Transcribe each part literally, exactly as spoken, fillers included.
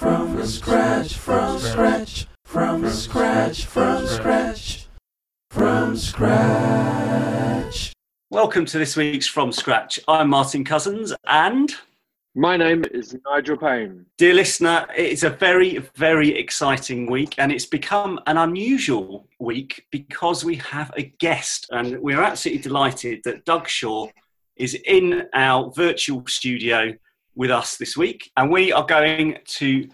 From scratch, from scratch, from scratch, from scratch, from scratch. Welcome to this week's From Scratch. I'm Martin Cousins and... My name is Nigel Payne. Dear listener, it's a very, very exciting week, and it's become an unusual week because we have a guest, and we're absolutely delighted that Doug Shaw is in our virtual studio with us this week, and we are going to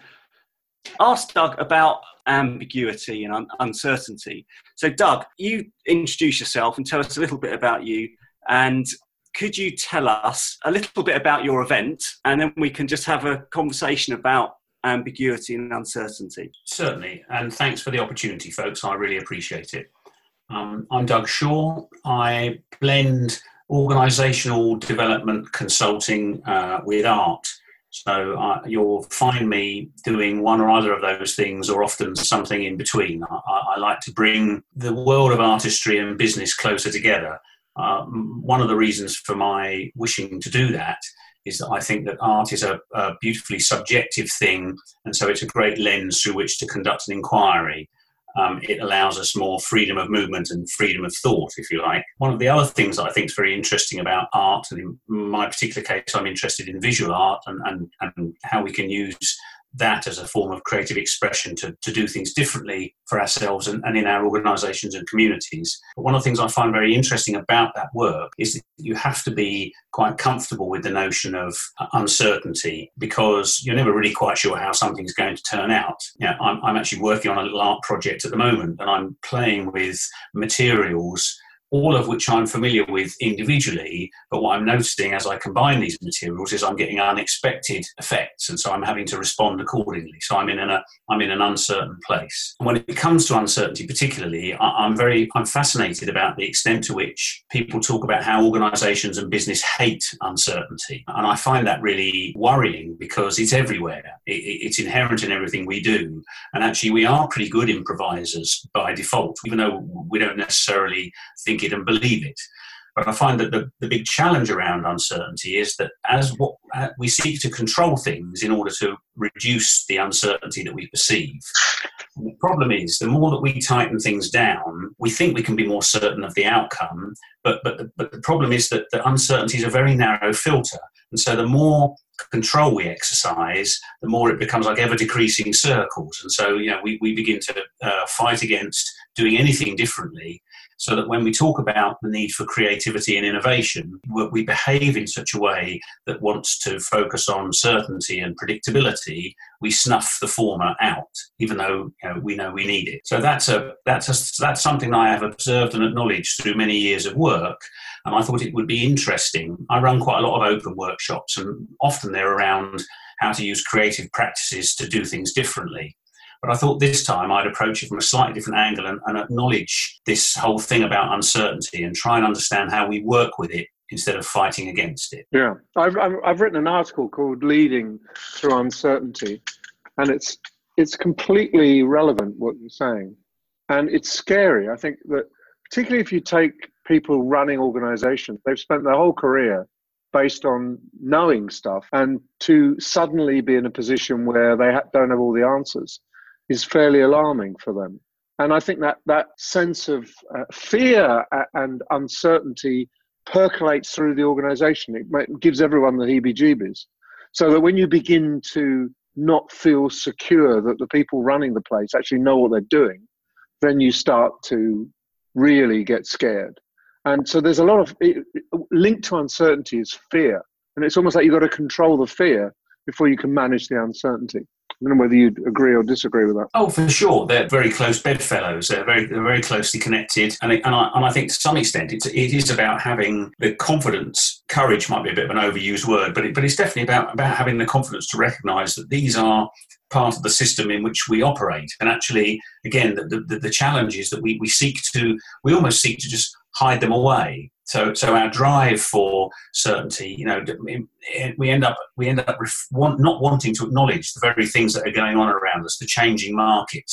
ask Doug about ambiguity and un- uncertainty. So Doug, you introduce yourself and tell us a little bit about you, and could you tell us a little bit about your event, and then we can just have a conversation about ambiguity and uncertainty? Certainly, and thanks for the opportunity, folks. I really appreciate it. Um, I'm Doug Shaw. I blend organisational development consulting uh, with art. So uh, you'll find me doing one or other of those things, or often something in between. I, I like to bring the world of artistry and business closer together. Uh, one of the reasons for my wishing to do that is that I think that art is a, a beautifully subjective thing, and so it's a great lens through which to conduct an inquiry. Um, it allows us more freedom of movement and freedom of thought, if you like. One of the other things that I think is very interesting about art, and in my particular case, I'm interested in visual art and, and, and how we can use that as a form of creative expression to, to do things differently for ourselves and, and in our organisations and communities. But one of the things I find very interesting about that work is that you have to be quite comfortable with the notion of uncertainty, because you're never really quite sure how something's going to turn out. You know, I'm, I'm actually working on a little art project at the moment, and I'm playing with materials, all of which I'm familiar with individually, but what I'm noticing as I combine these materials is I'm getting unexpected effects, and so I'm having to respond accordingly. So I'm in an, a, I'm in an uncertain place. And when it comes to uncertainty particularly, I, I'm very I'm fascinated about the extent to which people talk about how organisations and business hate uncertainty. And I find that really worrying, because it's everywhere. It, it's inherent in everything we do. And actually we are pretty good improvisers by default, even though we don't necessarily think it and believe it. But I find that the, the big challenge around uncertainty is that as what uh, we seek to control things in order to reduce the uncertainty that we perceive. And the problem is, the more that we tighten things down, we think we can be more certain of the outcome, but but the, but the problem is that the uncertainty is a very narrow filter. And so the more control we exercise, the more it becomes like ever-decreasing circles. And so, you know, we, we begin to uh, fight against doing anything differently, so that when we talk about the need for creativity and innovation, we behave in such a way that wants to focus on certainty and predictability. We snuff the former out, even though, you know, we know we need it. So that's a that's a, that's something I have observed and acknowledged through many years of work, and I thought it would be interesting. I run quite a lot of open workshops, and often they're around how to use creative practices to do things differently. But I thought this time I'd approach it from a slightly different angle and, and acknowledge this whole thing about uncertainty and try and understand how we work with it instead of fighting against it. Yeah, I've I've, I've written an article called "Leading Through Uncertainty," and it's it's completely relevant what you're saying, and it's scary. I think that particularly if you take people running organisations, they've spent their whole career based on knowing stuff, and to suddenly be in a position where they ha- don't have all the answers is fairly alarming for them. And I think that that sense of uh, fear and uncertainty percolates through the organization. It, it gives everyone the heebie-jeebies. So that when you begin to not feel secure that the people running the place actually know what they're doing, then you start to really get scared. And so there's a lot of, it, linked to uncertainty is fear. And it's almost like you've got to control the fear before you can manage the uncertainty. I don't know whether you'd agree or disagree with that. Oh, for sure. They're very close bedfellows. They're very, they're very closely connected. And, and, I, and I think to some extent it's, it is about having the confidence. Courage might be a bit of an overused word, but, it, but it's definitely about, about having the confidence to recognise that these are part of the system in which we operate. And actually, again, the, the, the challenge is that we, we seek to, we almost seek to just hide them away. So, so our drive for certainty, you know, we end up we end up want, not wanting to acknowledge the very things that are going on around us, the changing markets,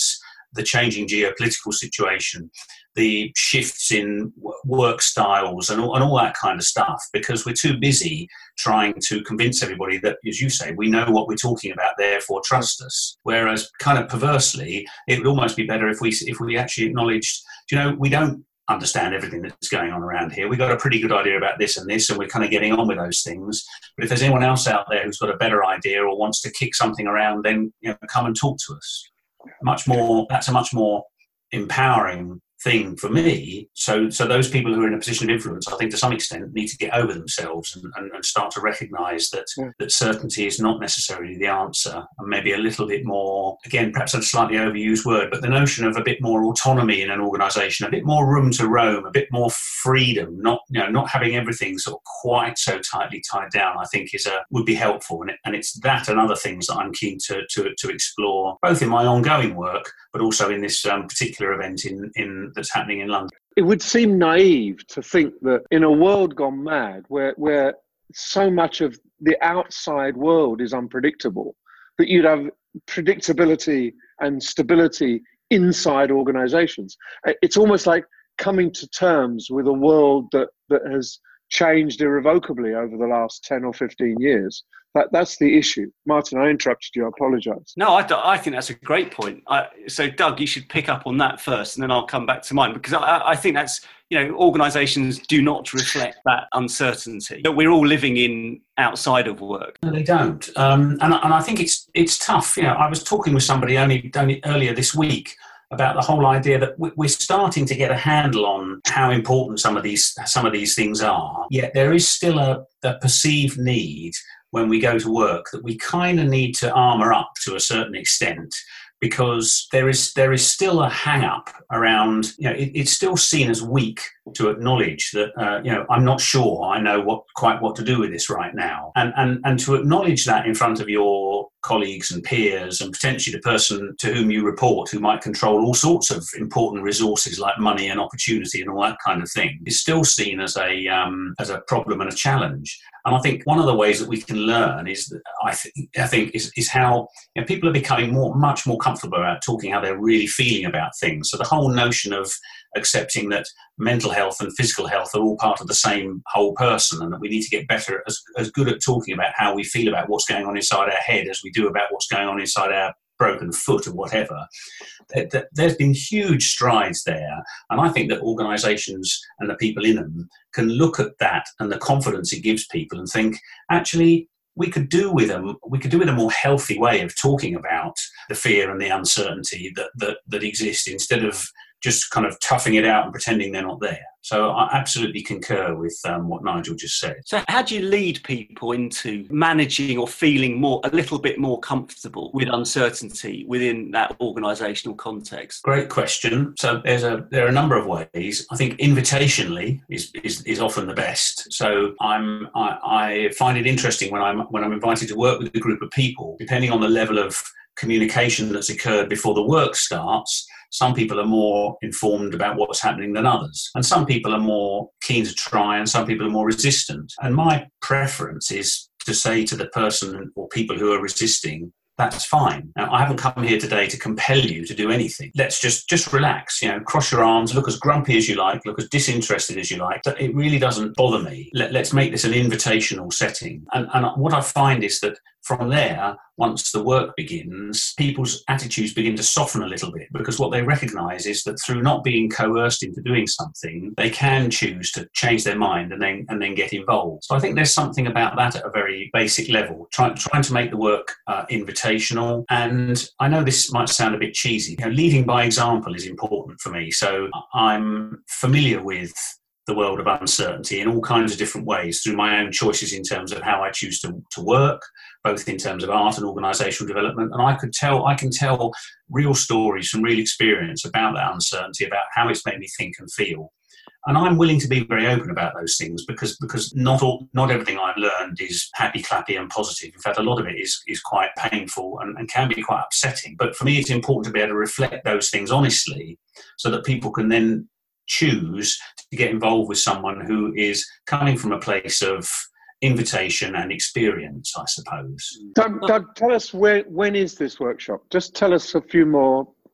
the changing geopolitical situation, the shifts in work styles and all, and all that kind of stuff, because we're too busy trying to convince everybody that, as you say, we know what we're talking about, therefore trust us. Whereas kind of perversely, it would almost be better if we if we actually acknowledged, you know, we don't understand everything that's going on around here. We've got a pretty good idea about this and this, and we're kind of getting on with those things. But if there's anyone else out there who's got a better idea or wants to kick something around, then, you know, come and talk to us. Much more, that's a much more empowering thing for me. So so those people who are in a position of influence, I think to some extent, need to get over themselves and, and, and start to recognise that, yeah. that certainty is not necessarily the answer, and maybe a little bit more, again, perhaps a slightly overused word, but the notion of a bit more autonomy in an organisation, a bit more room to roam, a bit more freedom, not you know not having everything sort of quite so tightly tied down, I think is a would be helpful. And, it, and it's that and other things that I'm keen to, to, to explore, both in my ongoing work, but also in this um, particular event in, in that's happening in London. It would seem naive to think that in a world gone mad, where where so much of the outside world is unpredictable, that you'd have predictability and stability inside organizations. It's almost like coming to terms with a world that, that has changed irrevocably over the last ten or fifteen years. That, that's the issue. Martin, I interrupted you. I apologise. No, I, I think that's a great point. I, so, Doug, you should pick up on that first, and then I'll come back to mine, because I, I think that's, you know, organisations do not reflect that uncertainty that we're all living in outside of work. No, they don't. Um, and, and I think it's it's tough. You know, I was talking with somebody only, only earlier this week about the whole idea that we're starting to get a handle on how important some of these some of these things are. Yet there is still a, a perceived need when we go to work that we kind of need to armour up to a certain extent, because there is there is still a hang-up around, you know, it, it's still seen as weak to acknowledge that, uh, you know, I'm not sure I know what quite what to do with this right now. And, and, and to acknowledge that in front of your colleagues and peers, and potentially the person to whom you report, who might control all sorts of important resources like money and opportunity and all that kind of thing, is still seen as a um, as a problem and a challenge. And I think one of the ways that we can learn is that I think I think is, is how, you know, people are becoming more much more comfortable about talking how they're really feeling about things. So the whole notion of accepting that mental health and physical health are all part of the same whole person, and that we need to get better as, as good at talking about how we feel about what's going on inside our head as we do about what's going on inside our broken foot or whatever. There's been huge strides there, and I think that organisations and the people in them can look at that and the confidence it gives people and think, actually, we could do with them. We could do with a more healthy way of talking about the fear and the uncertainty that that, that exist, instead of just kind of toughing it out and pretending they're not there. So I absolutely concur with um, what Nigel just said. So how do you lead people into managing or feeling more, a little bit more comfortable with uncertainty within that organisational context? Great question. So there's a there are a number of ways. I think invitationally is is, is often the best. So I'm I, I find it interesting when I'm when I'm invited to work with a group of people, depending on the level of communication that's occurred before the work starts. Some people are more informed about what's happening than others. And some people are more keen to try, and some people are more resistant. And my preference is to say to the person or people who are resisting, that's fine. Now, I haven't come here today to compel you to do anything. Let's just, just relax, you know, cross your arms, look as grumpy as you like, look as disinterested as you like. It really doesn't bother me. Let, let's make this an invitational setting. And, and what I find is that from there, once the work begins, people's attitudes begin to soften a little bit, because what they recognise is that through not being coerced into doing something, they can choose to change their mind and then and then get involved. So I think there's something about that at a very basic level, try, trying to make the work uh, invitational. And I know this might sound a bit cheesy. You know, leading by example is important for me. So I'm familiar with the world of uncertainty in all kinds of different ways through my own choices in terms of how I choose to, to work, both in terms of art and organisational development. And I could tell, I can tell real stories from real experience about that uncertainty, about how it's made me think and feel. And I'm willing to be very open about those things, because because not all, not everything I've learned is happy, clappy and positive. In fact, a lot of it is, is quite painful and, and can be quite upsetting. But for me, it's important to be able to reflect those things honestly, so that people can then choose to get involved with someone who is coming from a place of invitation and experience, I suppose. Doug, Doug, tell us where, when is this workshop? Just tell us a few more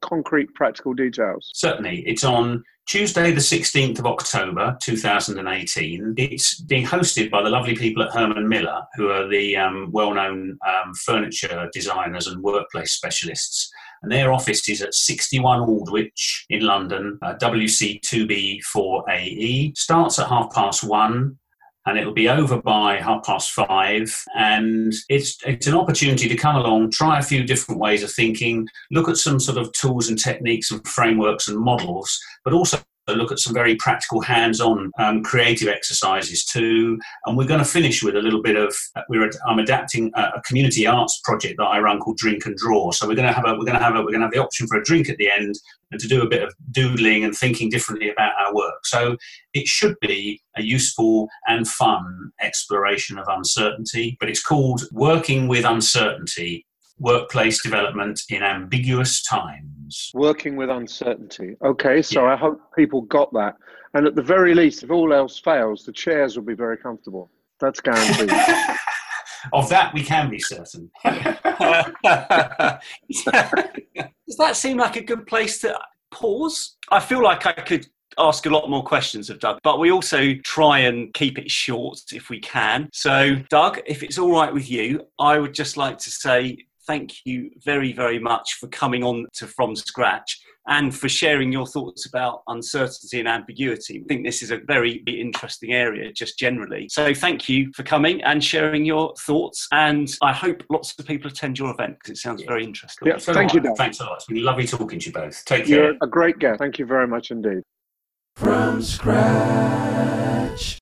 concrete, practical details? Certainly. It's on Tuesday, the sixteenth of October, two thousand eighteen. It's being hosted by the lovely people at Herman Miller, who are the um, well-known um, furniture designers and workplace specialists. And their office is at sixty-one Aldwych in London, uh, W C two B four A E. Starts at half past one. And it'll be over by half past five. And it's it's an opportunity to come along, try a few different ways of thinking, look at some sort of tools and techniques and frameworks and models, but also look at some very practical hands-on um, creative exercises too. And we're going to finish with a little bit of, we're I'm adapting a, a community arts project that I run called Drink and Draw. So we're going to have a, we're going to have a, we're going to have the option for a drink at the end and to do a bit of doodling and thinking differently about our work. So it should be a useful and fun exploration of uncertainty, but it's called Working with Uncertainty, Workplace Development in Ambiguous Times. Working with uncertainty. Okay, so Yeah. I hope people got that. And at the very least, if all else fails, the chairs will be very comfortable. That's guaranteed. Of that we can be certain. Does that seem like a good place to pause? I feel like I could ask a lot more questions of Doug, but we also try and keep it short if we can. So, Doug, if it's all right with you, I would just like to say thank you very, very much for coming on to From Scratch and for sharing your thoughts about uncertainty and ambiguity. I think this is a very interesting area just generally. So thank you for coming and sharing your thoughts. And I hope lots of people attend your event because it sounds Yeah. very interesting. Yeah, So thank do you, I. Doug. Thanks a lot. It's been lovely talking to you both. Take care. You're a great guest. Thank you very much indeed. From scratch.